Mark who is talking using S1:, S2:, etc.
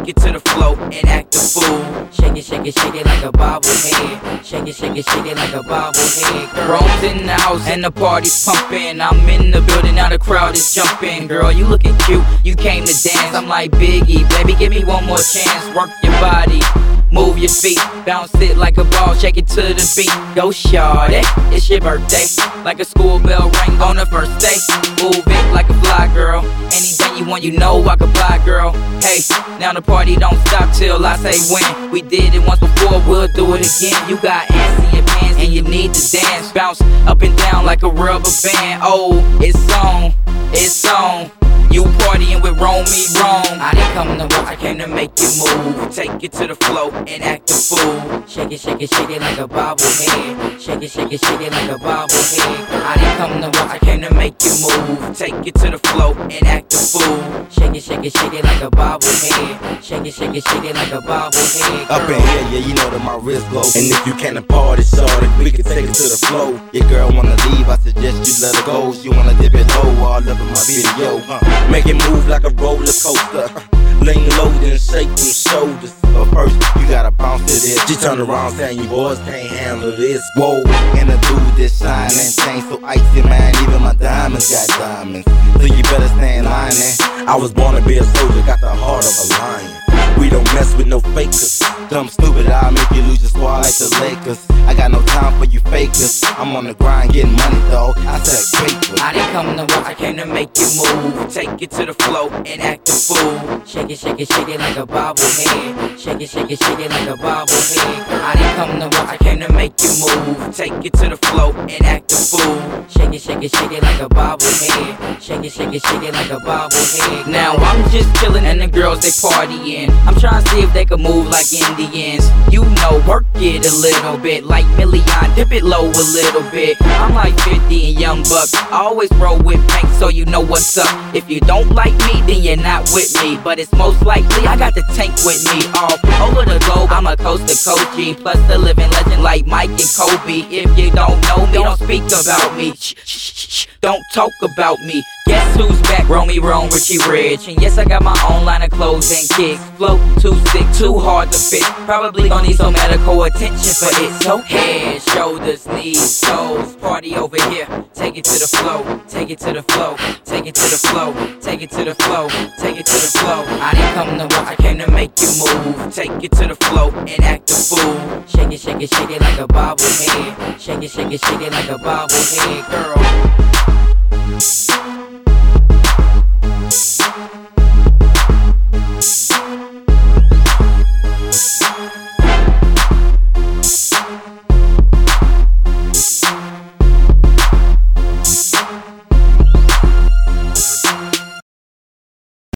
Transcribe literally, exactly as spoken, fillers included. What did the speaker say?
S1: take it to the flow and act a fool. Shake it, shake it, shake it like a bobblehead. Shake it, shake it, shake it like a bobblehead. Rome's in the house and the party's pumping. I'm in the building, now the crowd is jumping. Girl, you looking cute, you came to dance. I'm like Biggie, baby, give me one more chance. Work your body, move your feet, bounce it like a ball, shake it to the beat. Go shawty, it's your birthday, like a school bell ring on the first day. Move it like a fly girl, anything you want, you know I can buy, girl. Hey, now the party don't stop till I say when. We did it once before, we'll do it again. You got ass in your pants and you need to dance, bounce up and down like a rubber band. Oh, it's on, it's on. You partying with Roll Me Wrong. I didn't come to watch, I came to make you move. Take it to the flow and act a fool. Shake it, shake it, shake it like a bobblehead. Shake it, shake it, shake it like a bobblehead. I didn't come to watch, I came to make you move. Take it to the flow and act a fool. Shake it, shake it, shake it like a bobblehead. Shake it, shake it, shake it like a bobblehead.
S2: Up in here, yeah, you know that my wrist glow. And if you can't party, shorty, we can take it to the flow. Your girl wanna leave, I suggest you let her go. She wanna dip it low, all up in my video. Uh, make it move like a roller coaster. Lean low, then shake them shoulders. But first, you gotta bounce to this. She turn around saying you boys can't handle this. Whoa, and the dude this shine and chain so icy, man. Even my diamonds got diamonds. So you better stay in line, eh? I was born to be a soldier, got the heart of a lion. We don't mess with no fakers. Dumb stupid, I'll make you lose your squad like the Lakers. I got no time for you fakers. I'm on the grind getting money, dog. I said paper.
S1: I didn't come to watch, I came to make you move. Take it to the flow and act a fool. Shake it, shake it, shake it like a bobblehead. Shake it, shake it, shake it like a bobblehead. I didn't come to watch, I came to make you move. Take it to the flow and act a fool. Shake it, shake it, shake it like a bobblehead. Shake it, shake it, shake it like a bobblehead. Now I'm just chillin' and the girls they partying. I'm trying to see if they can move like Indians. You know, work it a little bit like Million, dip it low a little bit. I'm like fifty and Young Buck. I always roll with Pink, so you know what's up. If you don't like me, then you're not with me. But it's most likely I got the tank with me. All over the globe, I'm a coast to coast G. Plus the living legend like Mike and Kobe. If you don't know me, don't speak about me. Shh, shh, shh, shh. Don't talk about me. Guess who's back? Roll Me Wrong, Richie Rich. And yes, I got my own line of clothes and kicks. Flow too sick, too hard to fit. Probably gonna need some medical attention for it. So head, shoulders, knees, toes. Party over here. Take it to the flow. Take it to the flow. Take it to the flow. Take it to the flow. Take it to the flow. I didn't come to watch, I came to make you move. Take it to the flow and act a fool. Shake it, shake it, shake it like a bobblehead. Shake it, shake it, shake it like a bobblehead, girl.